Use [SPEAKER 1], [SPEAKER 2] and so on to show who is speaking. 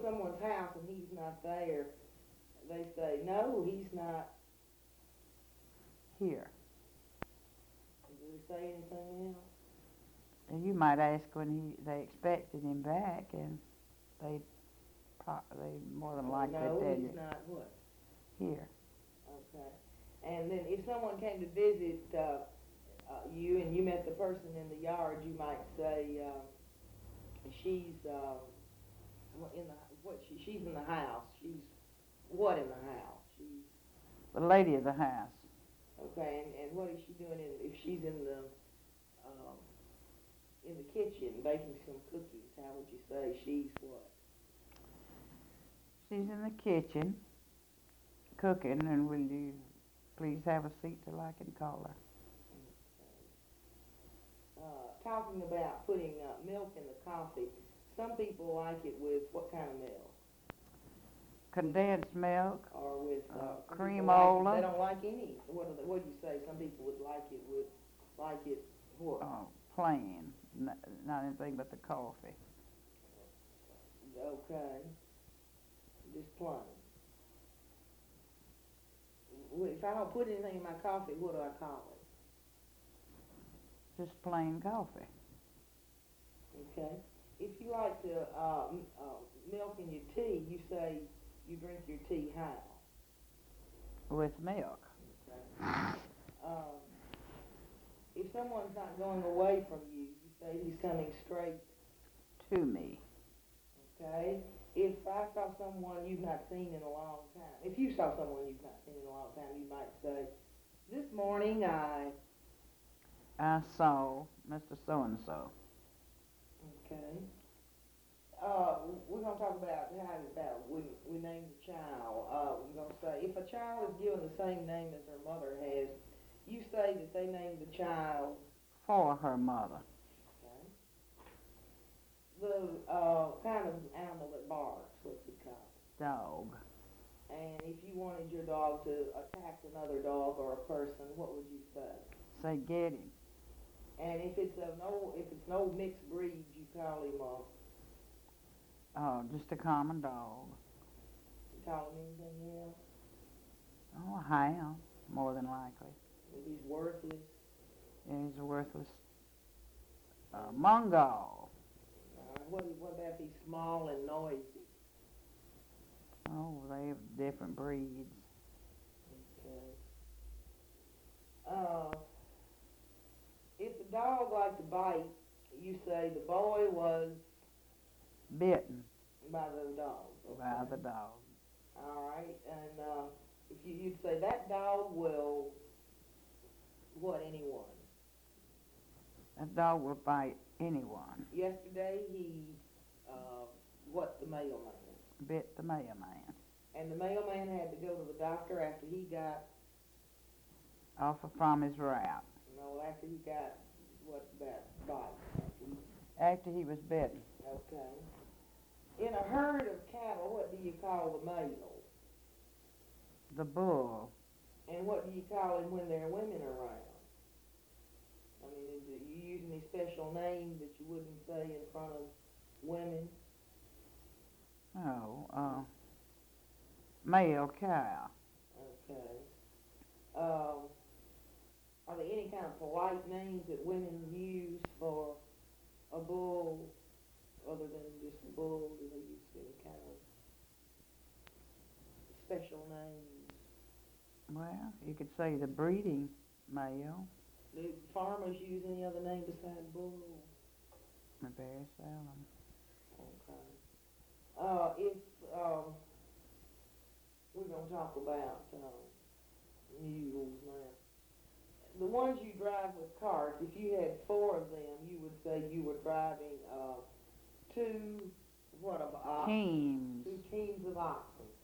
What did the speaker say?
[SPEAKER 1] someone's house and he's not there, they say, no, he's not
[SPEAKER 2] here.
[SPEAKER 1] Do they say anything else?
[SPEAKER 2] And you might ask when they expected him back, and they more than likely
[SPEAKER 1] no,
[SPEAKER 2] tell
[SPEAKER 1] he's
[SPEAKER 2] you.
[SPEAKER 1] not what?
[SPEAKER 2] Here.
[SPEAKER 1] Okay. And then if someone came to visit you and you met the person in the yard, you might say she's she's in the house. She's what in the house? She's
[SPEAKER 2] The lady of the house.
[SPEAKER 1] okay. And what is she doing if she's in the kitchen baking some cookies? How would you say she's what?
[SPEAKER 2] She's in the kitchen cooking, and will you please have a seat till I can call her?
[SPEAKER 1] Talking about putting milk in the coffee, some people like it with what kind of milk?
[SPEAKER 2] Condensed milk,
[SPEAKER 1] Or with
[SPEAKER 2] creamola.
[SPEAKER 1] They don't like any. What do you say? Some people would like it what?
[SPEAKER 2] Plain, not anything but the coffee.
[SPEAKER 1] Okay, just plain. If I don't put anything in my coffee, what do I call it?
[SPEAKER 2] Just plain coffee.
[SPEAKER 1] Okay. If you like to milk in your tea, you say you drink your tea how?
[SPEAKER 2] With milk.
[SPEAKER 1] Okay. If someone's not going away from you, you say he's coming straight
[SPEAKER 2] To me.
[SPEAKER 1] okay? If I saw someone you've not seen in a long time, if you saw someone you've not seen in a long time, you might say, this morning I
[SPEAKER 2] saw Mr. So-and-so.
[SPEAKER 1] okay. We're going to talk about how we name the child. We're going to say, if a child is given the same name as her mother has, you say that they named the child
[SPEAKER 2] For her mother.
[SPEAKER 1] okay. The kind of animal that barks, what's it called?
[SPEAKER 2] Dog.
[SPEAKER 1] And if you wanted your dog to attack another dog or a person, what would you say?
[SPEAKER 2] Say, get him.
[SPEAKER 1] And if it's no mixed breed, you call him
[SPEAKER 2] Just a common dog.
[SPEAKER 1] you call him anything else?
[SPEAKER 2] Oh, a hound, more than likely.
[SPEAKER 1] If he's worthless,
[SPEAKER 2] Yeah, he's a worthless Mongol.
[SPEAKER 1] what about if he's small and noisy?
[SPEAKER 2] Oh, they have different breeds.
[SPEAKER 1] Okay. If the dog liked to bite, you say the boy was
[SPEAKER 2] Bitten
[SPEAKER 1] by the dog. Okay.
[SPEAKER 2] by the dog.
[SPEAKER 1] All right, and if you'd say that dog will what anyone?
[SPEAKER 2] That dog will bite anyone.
[SPEAKER 1] Yesterday he what the mailman?
[SPEAKER 2] Bit the mailman.
[SPEAKER 1] And the mailman had to go to the doctor after he got
[SPEAKER 2] Off from his route.
[SPEAKER 1] after he got what that bite.
[SPEAKER 2] After he was bitten.
[SPEAKER 1] Okay. In a herd of cattle, what do you call the male?
[SPEAKER 2] The bull.
[SPEAKER 1] And what do you call him when there are women around? I mean, do you use any special name that you wouldn't say in front of women?
[SPEAKER 2] Oh, male cow.
[SPEAKER 1] Okay. Are there any kind of polite names that women use for a bull other than just a bull? Do they use any kind of special names?
[SPEAKER 2] Well, you could say the breeding male.
[SPEAKER 1] Do farmers use any other name besides bull?
[SPEAKER 2] Very seldom.
[SPEAKER 1] Okay. If we're going to talk about mules now. The ones you drive with carts, if you had 4 of them, you would say you were driving 2
[SPEAKER 2] Teams.
[SPEAKER 1] 2 teams of oxen.